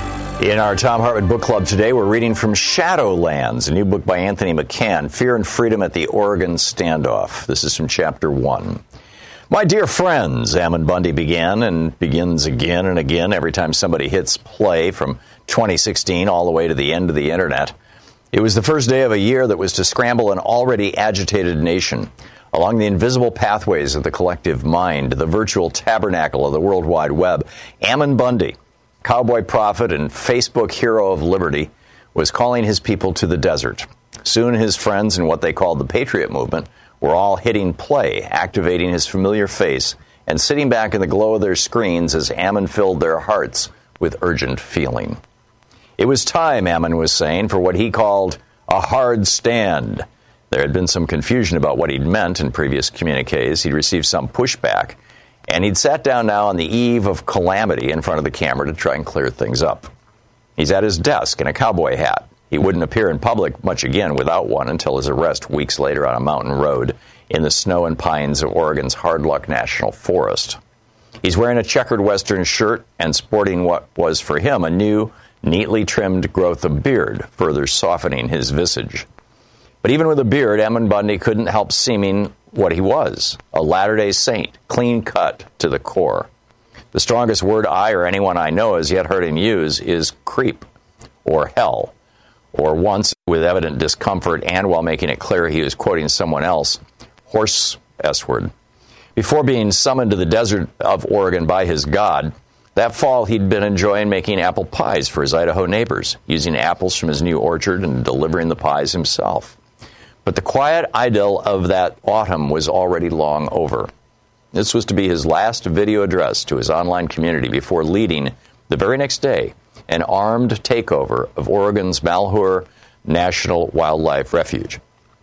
In our Thom Hartmann Book Club today, we're reading from Shadowlands, a new book by Anthony McCann, Fear and Freedom at the Oregon Standoff. This is from Chapter 1. My dear friends, Ammon Bundy began and begins again and again every time somebody hits play from 2016 all the way to the end of the Internet. It was the first day of a year that was to scramble an already agitated nation along the invisible pathways of the collective mind, the virtual tabernacle of the World Wide Web. Ammon Bundy, cowboy prophet and Facebook hero of liberty, was calling his people to the desert. Soon his friends in what they called the Patriot Movement were all hitting play, activating his familiar face, and sitting back in the glow of their screens as Ammon filled their hearts with urgent feeling. It was time, Ammon was saying, for what he called a hard stand. There had been some confusion about what he'd meant in previous communiques. He'd received some pushback, and he'd sat down now on the eve of calamity in front of the camera to try and clear things up. He's at his desk in a cowboy hat. He wouldn't appear in public much again without one until his arrest weeks later on a mountain road in the snow and pines of Oregon's Hard Luck National Forest. He's wearing a checkered Western shirt and sporting what was for him a new, neatly trimmed growth of beard, further softening his visage. But even with a beard, Ammon Bundy couldn't help seeming what he was, a Latter-day Saint, clean-cut to the core. The strongest word I or anyone I know has yet heard him use is creep, or hell, or once, with evident discomfort and while making it clear he was quoting someone else, horse S-word. Before being summoned to the desert of Oregon by his God, that fall he'd been enjoying making apple pies for his Idaho neighbors, using apples from his new orchard and delivering the pies himself. But the quiet idyll of that autumn was already long over. This was to be his last video address to his online community before leading, the very next day, an armed takeover of Oregon's Malheur National Wildlife Refuge.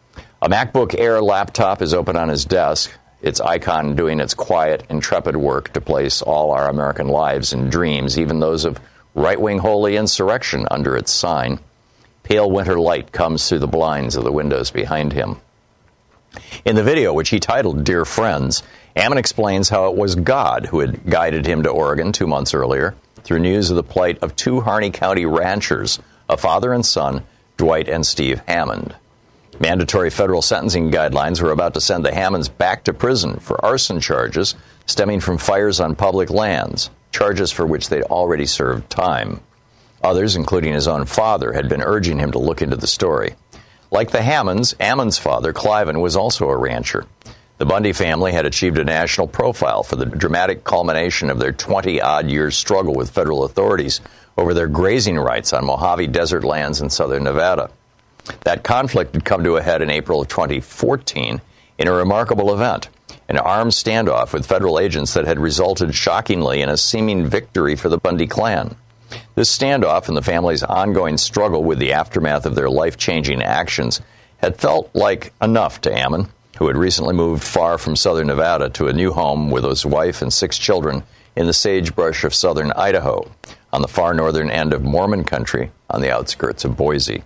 A MacBook Air laptop is open on his desk, its icon doing its quiet, intrepid work to place all our American lives and dreams, even those of right-wing holy insurrection, under its sign. Pale winter light comes through the blinds of the windows behind him. In the video, which he titled Dear Friends, Ammon explains how it was God who had guided him to Oregon 2 months earlier through news of the plight of two Harney County ranchers, a father and son, Dwight and Steve Hammond. Mandatory federal sentencing guidelines were about to send the Hammonds back to prison for arson charges stemming from fires on public lands, charges for which they'd already served time. Others, including his own father, had been urging him to look into the story. Like the Hammonds, Ammon's father, Cliven, was also a rancher. The Bundy family had achieved a national profile for the dramatic culmination of their 20-odd years struggle with federal authorities over their grazing rights on Mojave Desert lands in southern Nevada. That conflict had come to a head in April of 2014 in a remarkable event, an armed standoff with federal agents that had resulted shockingly in a seeming victory for the Bundy clan. This standoff and the family's ongoing struggle with the aftermath of their life-changing actions had felt like enough to Ammon, who had recently moved far from southern Nevada to a new home with his wife and 6 children in the sagebrush of southern Idaho, on the far northern end of Mormon country on the outskirts of Boise.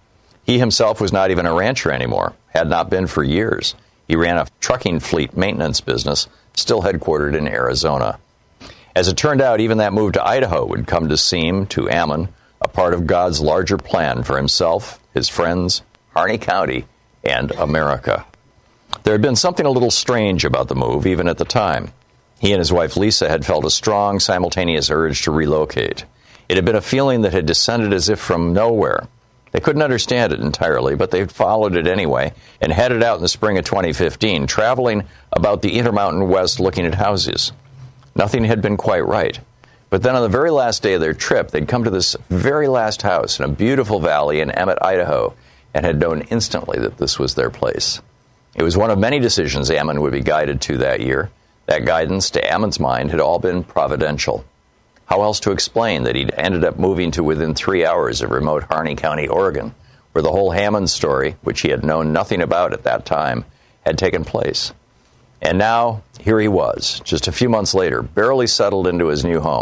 He himself was not even a rancher anymore, had not been for years. He ran a trucking fleet maintenance business, still headquartered in Arizona. As it turned out, even that move to Idaho would come to seem, to Ammon, a part of God's larger plan for himself, his friends, Harney County, and America. There had been something a little strange about the move, even at the time. He and his wife Lisa had felt a strong, simultaneous urge to relocate. It had been a feeling that had descended as if from nowhere. They couldn't understand it entirely, but they followed it anyway and headed out in the spring of 2015, traveling about the Intermountain West looking at houses. Nothing had been quite right. But then on the very last day of their trip, they'd come to this very last house in a beautiful valley in Emmett, Idaho, and had known instantly that this was their place. It was one of many decisions Ammon would be guided to that year. That guidance, to Ammon's mind, had all been providential. How else to explain that he'd ended up moving to within 3 hours of remote Harney County, Oregon, where the whole Hammond story, which he had known nothing about at that time, had taken place? And now, here he was, just a few months later, barely settled into his new home,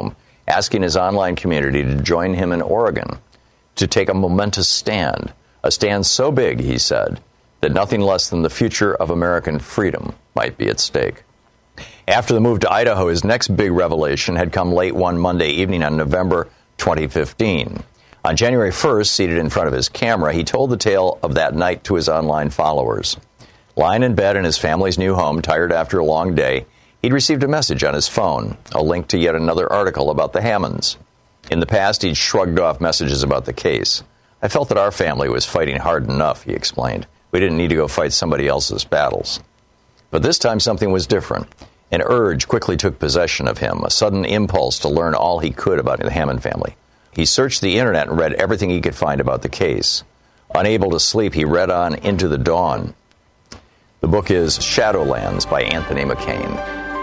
asking his online community to join him in Oregon to take a momentous stand, a stand so big, he said, that nothing less than the future of American freedom might be at stake. After the move to Idaho, his next big revelation had come late one Monday evening on November 2015. On January 1st, seated in front of his camera, he told the tale of that night to his online followers. Lying in bed in his family's new home, tired after a long day, he'd received a message on his phone, a link to yet another article about the Hammonds. In the past, he'd shrugged off messages about the case. I felt that our family was fighting hard enough, he explained. We didn't need to go fight somebody else's battles. But this time something was different. An urge quickly took possession of him, a sudden impulse to learn all he could about the Hammond family. He searched the internet and read everything he could find about the case. Unable to sleep, he read on into the dawn. The book is Shadowlands by Anthony McCain.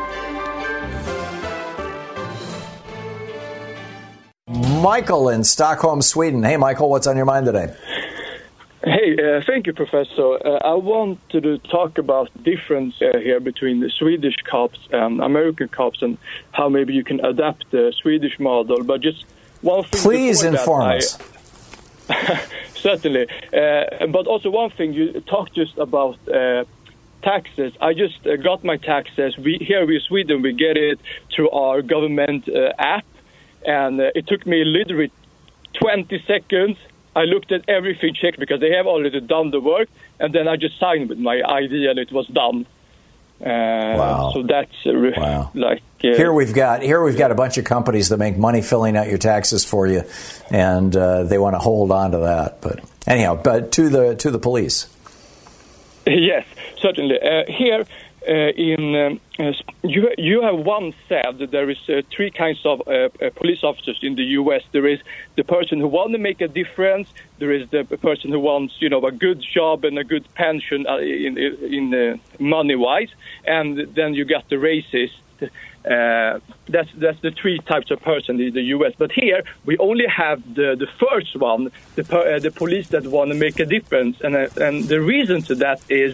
Michael in Stockholm, Sweden. Hey, Michael, what's on your mind today? Hey, thank you, Professor. I wanted to talk about the difference here between the Swedish cops and American cops and how maybe you can adapt the Swedish model. But just one thing. Please inform us. Certainly. But also one thing, you talked just about taxes. I just got my taxes. Here in Sweden, we get it through our government app. And it took me literally 20 seconds. I looked at everything, checked because they have already done the work, and then I just signed with my ID, and it was done. Wow! So that's like here we've got a bunch of companies that make money filling out your taxes for you, and they want to hold on to that. But anyhow, but to the police. Yes, certainly. Here you have one said that there is three kinds of police officers in the U.S. There is the person who wants to make a difference. There is the person who wants, a good job and a good pension in money-wise, and then you got the racist. That's the three types of person in the U.S. But here we only have the first one, the police that want to make a difference, and the reason to that is.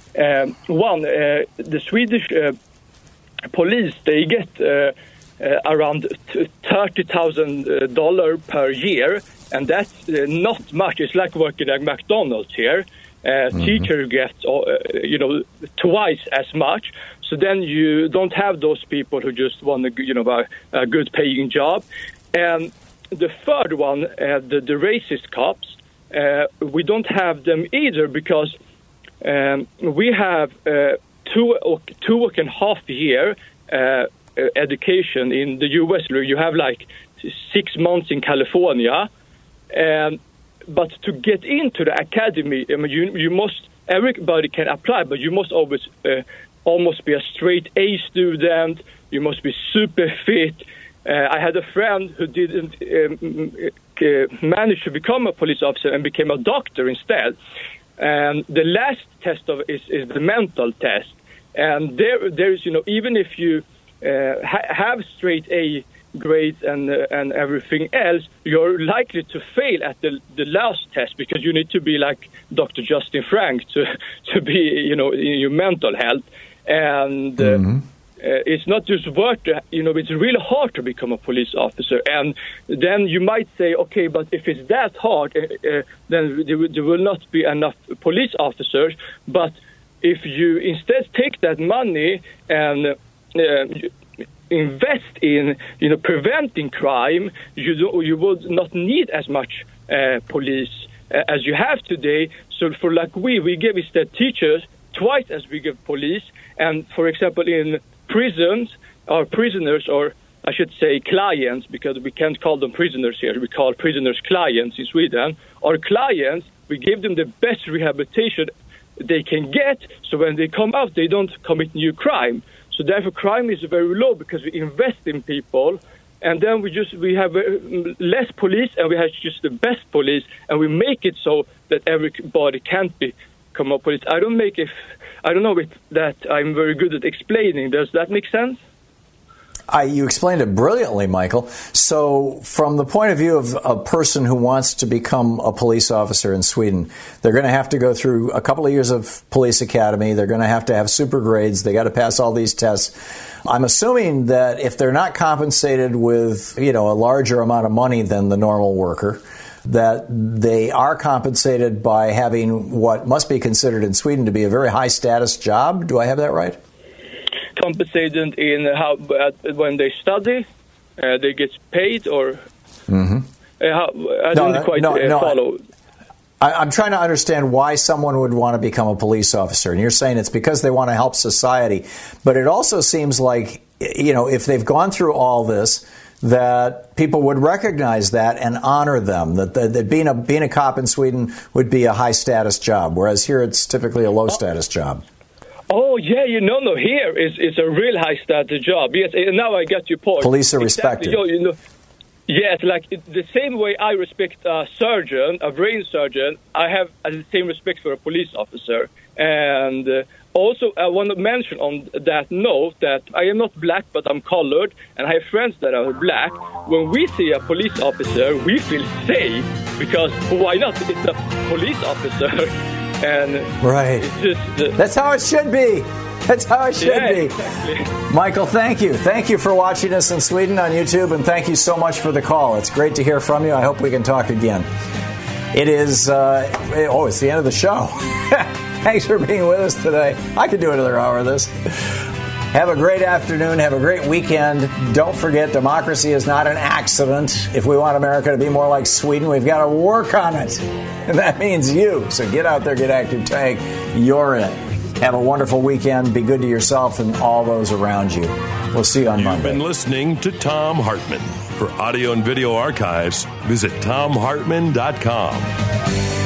The Swedish police, they get around $30,000 per year, and that's not much. It's like working at McDonald's here. Teacher gets, twice as much. So then you don't have those people who just want a good paying job. And the third one, the racist cops, we don't have them either because we have 2.5 year education in the U.S. You have like 6 months in California, but to get into the academy, you must. Everybody can apply, but you must always almost be a straight A student. You must be super fit. I had a friend who didn't manage to become a police officer and became a doctor instead. And the last test is the mental test, and there is even if you have straight A grades and everything else, you're likely to fail at the last test because you need to be like Dr. Justin Frank to be in your mental health, and it's not just worth it's really hard to become a police officer. And then you might say, okay, but if it's that hard, then there will not be enough police officers. But if you instead take that money and invest in preventing crime, you would not need as much police as you have today. So for we give instead teachers twice as we give police. And for example, in prisons, our prisoners, or I should say clients, because we can't call them prisoners here, we call prisoners clients in Sweden. Our clients, we give them the best rehabilitation they can get, so when they come out, they don't commit new crime. So therefore, crime is very low because we invest in people, and then we have less police, and we have just the best police, and we make it so that everybody can become a police. I don't know if that I'm very good at explaining. Does that make sense? You explained it brilliantly, Michael. So from the point of view of a person who wants to become a police officer in Sweden, they're going to have to go through a couple of years of police academy. They're going to have super grades. They got to pass all these tests. I'm assuming that if they're not compensated with, a larger amount of money than the normal worker, that they are compensated by having what must be considered in Sweden to be a very high status job. Do I have that right? Compensated in how when they study, they get paid, or I don't quite follow. I'm trying to understand why someone would want to become a police officer, and you're saying it's because they want to help society. But it also seems like, if they've gone through all this, that people would recognize that and honor them, that being a cop in Sweden would be a high-status job, whereas here it's typically a low-status job. Oh, yeah, no, here is a real high-status job. Yes, now I get your point. Police are respected. Yes, like the same way I respect a surgeon, a brain surgeon, I have the same respect for a police officer. And also, I want to mention on that note that I am not black, but I'm colored, and I have friends that are black. When we see a police officer, we feel safe, because why not? It's a police officer. And right. It's just, that's how it should be. That's how it should be. Exactly. Michael, thank you. Thank you for watching us in Sweden on YouTube, and thank you so much for the call. It's great to hear from you. I hope we can talk again. It is, it's the end of the show. Thanks for being with us today. I could do another hour of this. Have a great afternoon. Have a great weekend. Don't forget, democracy is not an accident. If we want America to be more like Sweden, we've got to work on it. And that means you. So get out there, get active, tag. You're in. Have a wonderful weekend. Be good to yourself and all those around you. We'll see you on Monday. You've been listening to Thom Hartmann. For audio and video archives, visit ThomHartmann.com.